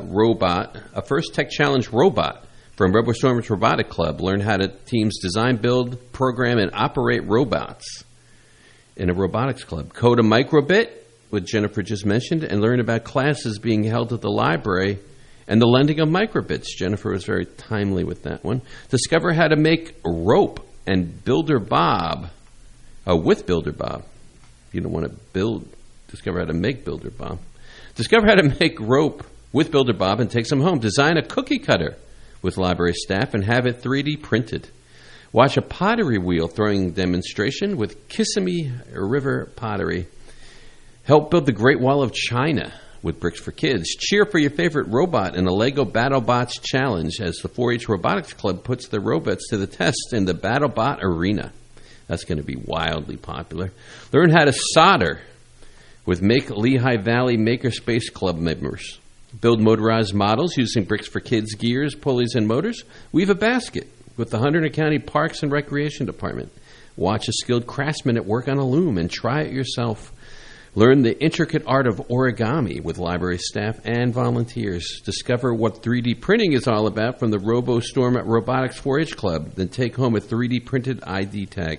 A First Tech Challenge robot from RoboStorm's Robotic Club. Learn how teams design, build, program, and operate robots in a robotics club. Code a microbit, what Jennifer just mentioned, and learn about classes being held at the library and the lending of microbits. Jennifer was very timely with that one. Discover how to make rope and Builder Bob with Builder Bob. If you don't want to discover how to make Builder Bob. Discover how to make rope with Builder Bob and take some home. Design a cookie cutter with library staff and have it 3D printed. Watch a pottery wheel throwing demonstration with Kissimmee River Pottery. Help build the Great Wall of China with Bricks for Kids. Cheer for your favorite robot in a Lego BattleBots Challenge as the 4-H Robotics Club puts their robots to the test in the BattleBot Arena. That's going to be wildly popular. Learn how to solder with Make Lehigh Valley Makerspace Club members. Build motorized models using Bricks for Kids gears, pulleys, and motors. Weave a basket with the Hunterdon County Parks and Recreation Department. Watch a skilled craftsman at work on a loom and try it yourself. Learn the intricate art of origami with library staff and volunteers. Discover what 3D printing is all about from the RoboStorm Robotics 4-H Club. Then take home a 3D printed ID tag.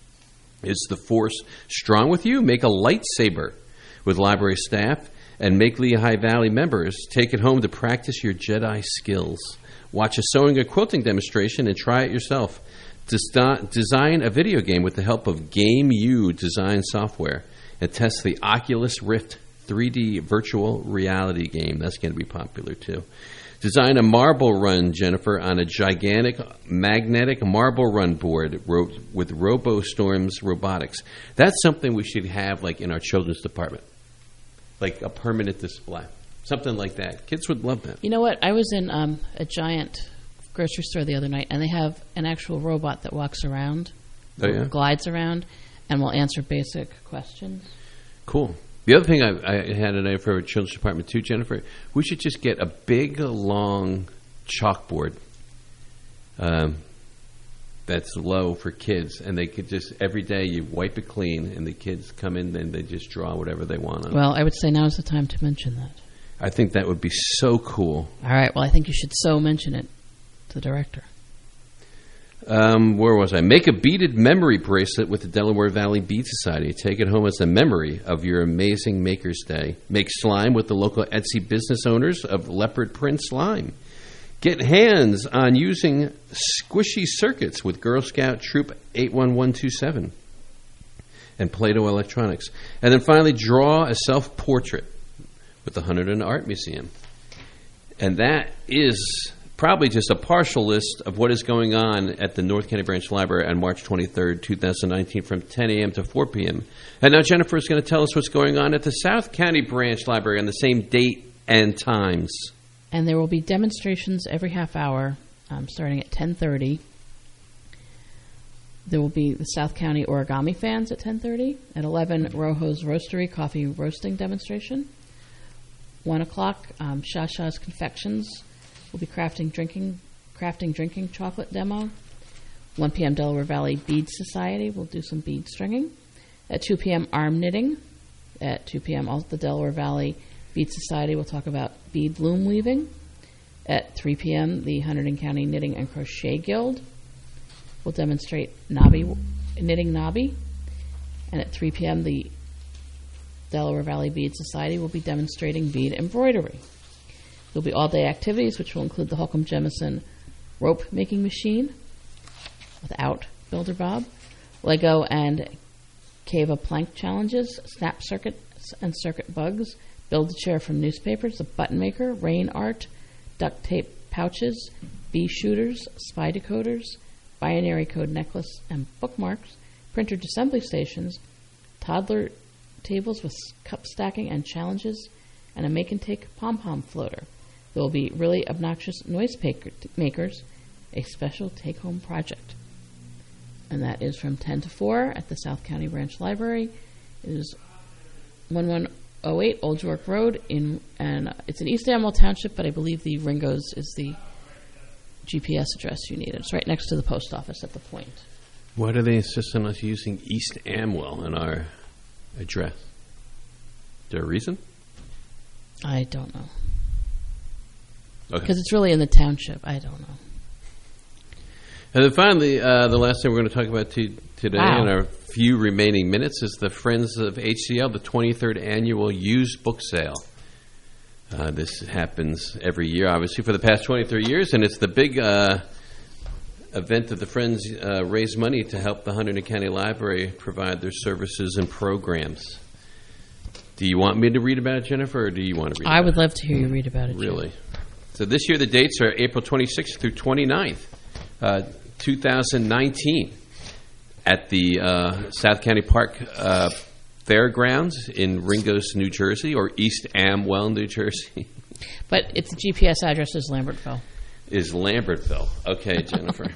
Is the Force strong with you? Make a lightsaber with library staff and Make Lehigh Valley members. Take it home to practice your Jedi skills. Watch a sewing or quilting demonstration and try it yourself. Design a video game with the help of GameU design software. And test the Oculus Rift 3D virtual reality game. That's going to be popular, too. Design a marble run, Jennifer, on a gigantic magnetic marble run board with RoboStorm's Robotics. That's something we should have, in our children's department. Like a permanent display. Something like that. Kids would love that. You know what? I was in a giant grocery store the other night, and they have an actual robot that walks around, glides around, and will answer basic questions. Cool. The other thing I had today for our children's department too, Jennifer, we should just get a big, long chalkboard that's low for kids, and they could just, every day you wipe it clean, and the kids come in and they just draw whatever they want on it. Well, I would say now is the time to mention that. I think that would be so cool. All right. Well, I think you should so mention it to the director. Where was I? Make a beaded memory bracelet with the Delaware Valley Bead Society. Take it home as a memory of your amazing Maker's Day. Make slime with the local Etsy business owners of Leopard Print Slime. Get hands on using squishy circuits with Girl Scout Troop 81127 and Play-Doh Electronics. And then finally, draw a self-portrait with the Hunterdon Art Museum. And that is probably just a partial list of what is going on at the North County Branch Library on March 23rd, 2019 from 10 a.m. to 4 p.m. And now Jennifer is going to tell us what's going on at the South County Branch Library on the same date and times. And there will be demonstrations every half hour starting at 10:30. There will be the South County Origami Fans at 10:30. At 11, Rojo's Roastery Coffee Roasting Demonstration. 1 o'clock, Shasha's Confections. We'll be crafting drinking chocolate demo. 1 p.m. Delaware Valley Bead Society. We'll do some bead stringing. At 2 p.m. Arm knitting. At 2 p.m. also the Delaware Valley Bead Society will talk about bead loom weaving. At 3 p.m., the Hunterdon County Knitting and Crochet Guild will demonstrate knitting knobby. And at 3 p.m., the Delaware Valley Bead Society will be demonstrating bead embroidery. There will be all-day activities, which will include the Holcomb Jemison rope making machine without Builder Bob, Lego and Cava plank challenges, snap circuits and circuit bugs, build a chair from newspapers, a button maker, rain art, duct tape pouches, bee shooters, spy decoders, binary code necklace and bookmarks, printer assembly stations, toddler tables with cup stacking and challenges, and a make and take pom-pom floater. There will be really obnoxious noise makers, a special take-home project. And that is from 10 to 4 at the South County Branch Library. It is 1108 Old York Road, and it's in East Amwell Township, but I believe the Ringo's is the GPS address you need. It's right next to the post office at the point. Why do they insist on us using East Amwell in our address? Is there a reason? I don't know. Okay. Because it's really in the township. I don't know. And then finally, the last thing we're going to talk about today in our few remaining minutes is the Friends of HCL, the 23rd Annual Used Book Sale. This happens every year, obviously, for the past 23 years, and it's the big event that the Friends raise money to help the Hunterdon County Library provide their services and programs. Do you want me to read about it, Jennifer, or do you want to read about it? I would love to hear you read about it, Really? So this year the dates are April 26th through 29th, 2019, at the South County Park Fairgrounds in Ringo's, New Jersey, or East Amwell, New Jersey. But its GPS address is Lambertville. Is Lambertville. Okay, Jennifer.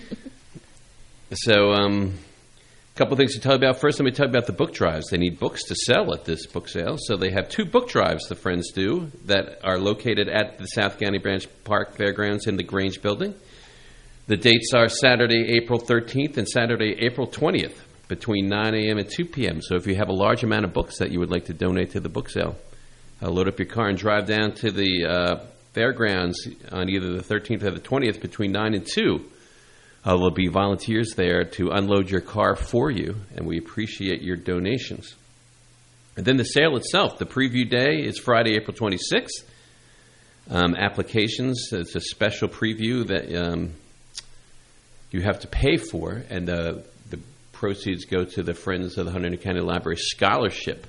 So, a couple things to tell you about. First, let me tell you about the book drives. They need books to sell at this book sale, so they have 2 book drives, the Friends do, that are located at the South County Branch Park Fairgrounds in the Grange Building. The dates are Saturday, April 13th and Saturday, April 20th, between 9 a.m. and 2 p.m. So if you have a large amount of books that you would like to donate to the book sale, load up your car and drive down to the fairgrounds on either the 13th or the 20th between 9 and 2. There'll be volunteers there to unload your car for you, and we appreciate your donations. And then the sale itself, the preview day is Friday, April 26th. Applications, it's a special preview that you have to pay for, and the proceeds go to the Friends of the Hunterdon County Library Scholarship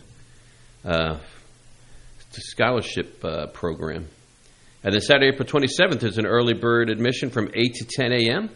program. And then Saturday, April 27th, is an early bird admission from 8 to 10 a.m.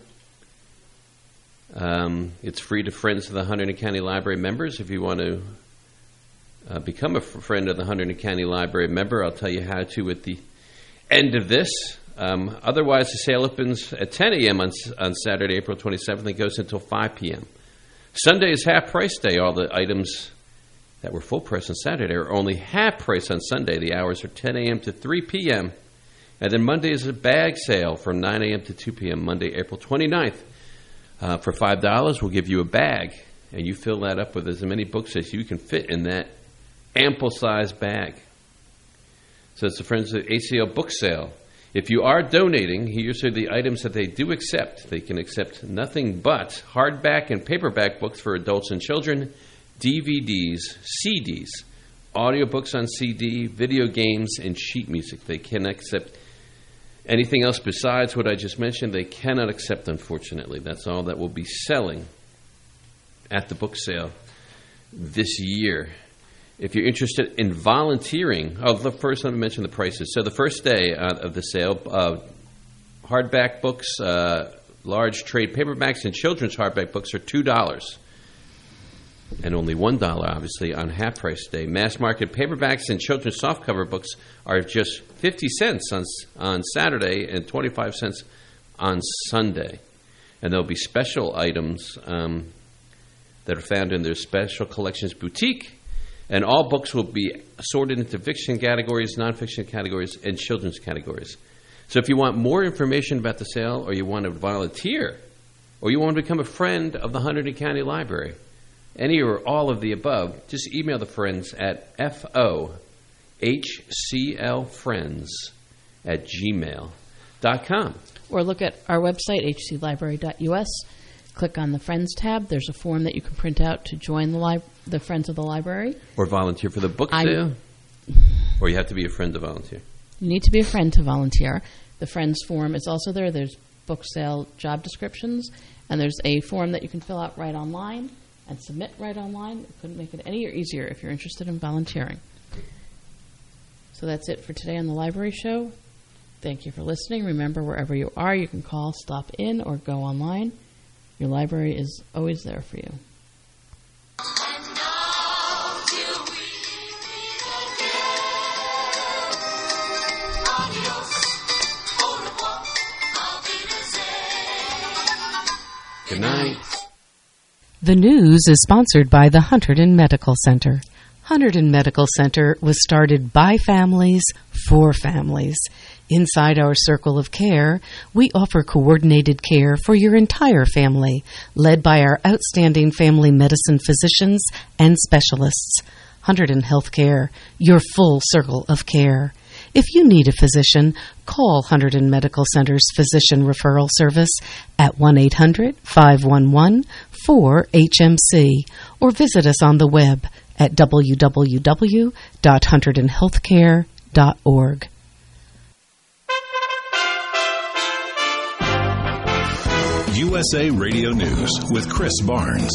It's free to Friends of the Hunterdon County Library members. If you want to become a friend of the Hunterdon County Library member, I'll tell you how to at the end of this. Otherwise, the sale opens at 10 a.m. on Saturday, April 27th, and goes until 5 p.m. Sunday is half price day. All the items that were full price on Saturday are only half price on Sunday. The hours are 10 a.m. to 3 p.m. And then Monday is a bag sale from 9 a.m. to 2 p.m. Monday, April 29th. For $5, we'll give you a bag, and you fill that up with as many books as you can fit in that ample-sized bag. So it's the Friends of HCL book sale. If you are donating, here's the items that they do accept. They can accept nothing but hardback and paperback books for adults and children, DVDs, CDs, audiobooks on CD, video games, and sheet music. They can accept anything else besides what I just mentioned. They cannot accept, unfortunately. That's all that will be selling at the book sale this year. If you're interested in volunteering, first let me mention the prices. So the first day of the sale, hardback books, large trade paperbacks, and children's hardback books are $2. And only $1, obviously, on half-price day. Mass market paperbacks and children's softcover books are just 50 cents on Saturday and 25 cents on Sunday. And there'll be special items that are found in their Special Collections Boutique. And all books will be sorted into fiction categories, nonfiction categories, and children's categories. So if you want more information about the sale, or you want to volunteer, or you want to become a friend of the Hunterdon County Library, any or all of the above, just email the Friends at FOHCLFriends@gmail.com. HCLibrary.com. Or look at our website, hclibrary.us. Click on the Friends tab. There's a form that you can print out to join the Friends of the Library. Or volunteer for the book sale. Or you have to be a friend to volunteer. You need to be a friend to volunteer. The Friends form is also there. There's book sale job descriptions. And there's a form that you can fill out right online and submit right online. Couldn't make it any easier if you're interested in volunteering. So that's it for today on the Library Show. Thank you for listening. Remember, wherever you are, you can call, stop in, or go online. Your library is always there for you. Good night. The news is sponsored by the Hunterdon Medical Center. Hunterdon Medical Center was started by families for families. Inside our circle of care, we offer coordinated care for your entire family, led by our outstanding family medicine physicians and specialists. Hunterdon Healthcare, your full circle of care. If you need a physician, call Hunterdon Medical Center's Physician Referral Service at 1-800-511-4HMC or visit us on the web at www.hunterdonhealthcare.org. USA Radio News with Chris Barnes.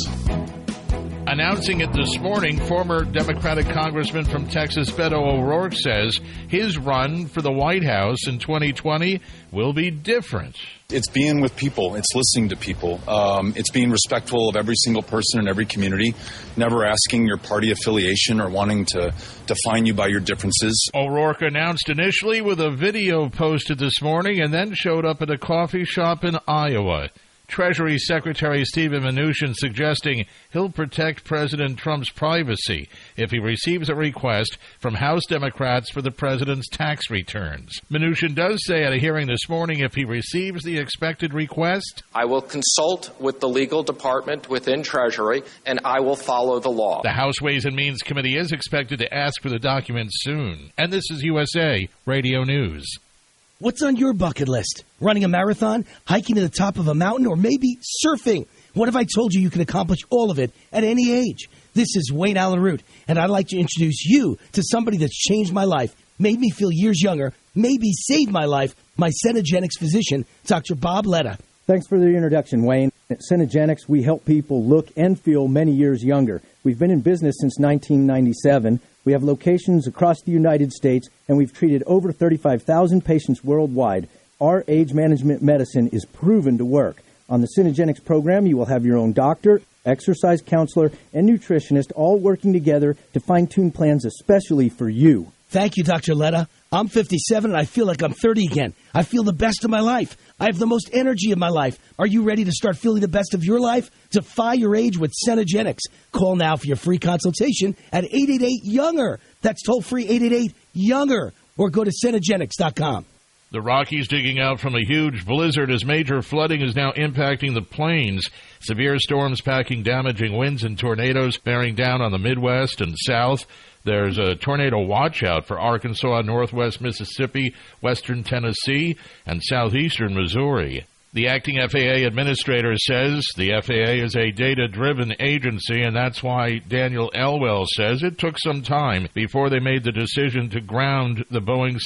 Announcing it this morning, former Democratic Congressman from Texas, Beto O'Rourke, says his run for the White House in 2020 will be different. It's being with people. It's listening to people. It's being respectful of every single person in every community, never asking your party affiliation or wanting to define you by your differences. O'Rourke announced initially with a video posted this morning and then showed up at a coffee shop in Iowa. Treasury Secretary Steven Mnuchin suggesting he'll protect President Trump's privacy if he receives a request from House Democrats for the president's tax returns. Mnuchin does say at a hearing this morning if he receives the expected request, I will consult with the legal department within Treasury, and I will follow the law. The House Ways and Means Committee is expected to ask for the documents soon. And this is USA Radio News. What's on your bucket list? Running a marathon, hiking to the top of a mountain, or maybe surfing? What if I told you you can accomplish all of it at any age? This is Wayne Allen Root, and I'd like to introduce you to somebody that's changed my life, made me feel years younger, maybe saved my life, my Cenegenics physician, Dr. Bob Letta. Thanks for the introduction, Wayne. At Cenegenics, we help people look and feel many years younger. We've been in business since 1997. We have locations across the United States, and we've treated over 35,000 patients worldwide. Our age management medicine is proven to work. On the Cenegenics program, you will have your own doctor, exercise counselor, and nutritionist all working together to fine-tune plans especially for you. Thank you, Dr. Letta. I'm 57, and I feel like I'm 30 again. I feel the best of my life. I have the most energy of my life. Are you ready to start feeling the best of your life? Defy your age with Cenegenics. Call now for your free consultation at 888-YOUNGER. That's toll-free 888-YOUNGER. Or go to Cenegenics.com. The Rockies digging out from a huge blizzard as major flooding is now impacting the plains. Severe storms packing damaging winds and tornadoes bearing down on the Midwest and South. There's a tornado watch-out for Arkansas, northwest Mississippi, western Tennessee, and southeastern Missouri. The acting FAA administrator says the FAA is a data-driven agency, and that's why Daniel Elwell says it took some time before they made the decision to ground the Boeing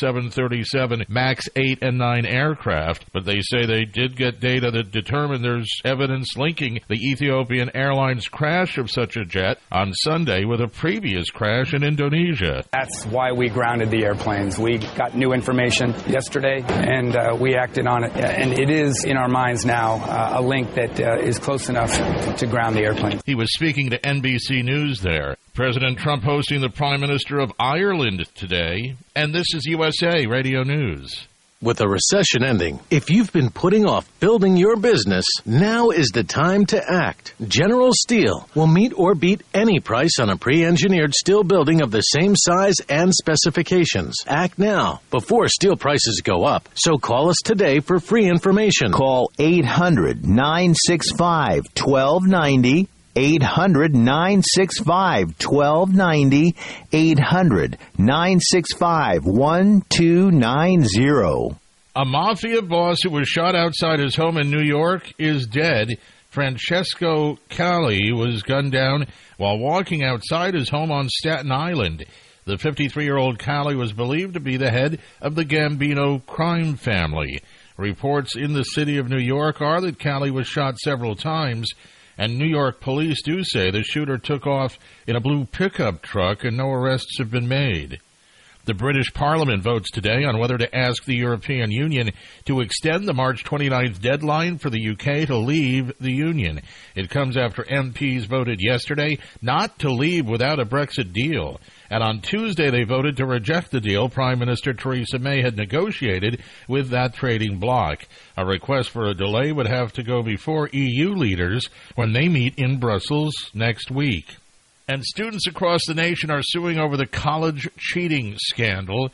737 MAX 8 and 9 aircraft. But they say they did get data that determined there's evidence linking the Ethiopian Airlines crash of such a jet on Sunday with a previous crash in Indonesia. That's why we grounded the airplanes. We got new information yesterday, and we acted on it. And it is in our minds now a link that is close enough to ground the airplane. He was speaking to NBC News there. President Trump hosting the Prime Minister of Ireland today. And this is USA Radio News. With a recession ending, if you've been putting off building your business, now is the time to act. General Steel will meet or beat any price on a pre-engineered steel building of the same size and specifications. Act now, before steel prices go up. So call us today for free information. Call 800-965-1290. 800-965-1290. 800-965-1290. A mafia boss who was shot outside his home in New York is dead. Francesco Cali was gunned down while walking outside his home on Staten Island. The 53-year-old Cali was believed to be the head of the Gambino crime family. Reports in the city of New York are that Cali was shot several times, and New York police do say the shooter took off in a blue pickup truck and no arrests have been made. The British Parliament votes today on whether to ask the European Union to extend the March 29th deadline for the UK to leave the Union. It comes after MPs voted yesterday not to leave without a Brexit deal. And on Tuesday, they voted to reject the deal Prime Minister Theresa May had negotiated with that trading bloc. A request for a delay would have to go before EU leaders when they meet in Brussels next week. And students across the nation are suing over the college cheating scandal.